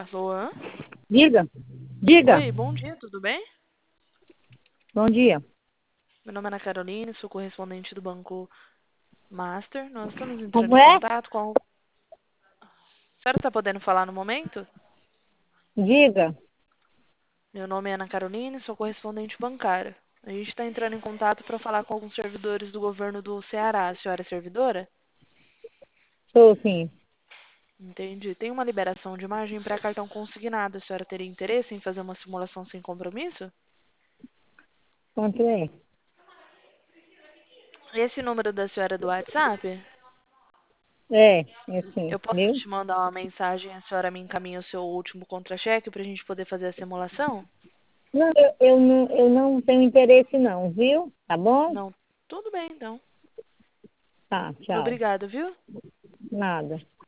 Alô? Diga, diga. Oi, bom dia, tudo bem? Bom dia. Meu nome é Ana Caroline, sou correspondente do Banco Master. Nós estamos entrando Como em é? contato com... A senhora está podendo falar no momento? Diga. Meu nome é Ana Caroline, sou correspondente bancária. A gente está entrando em contato para falar com alguns servidores do governo do Ceará. A senhora é servidora? Sou sim. Entendi. Tem uma liberação de margem para cartão consignado. A senhora teria interesse em fazer uma simulação sem compromisso? Quanto é? Esse número da senhora é do WhatsApp? É sim. Eu posso Meu? te mandar uma mensagem, a senhora me encaminha o seu último contra-cheque para a gente poder fazer a simulação? Não, eu não tenho interesse não, viu? Tá bom? Não. Tudo bem, então. Tá, tchau. Obrigada, viu? Nada.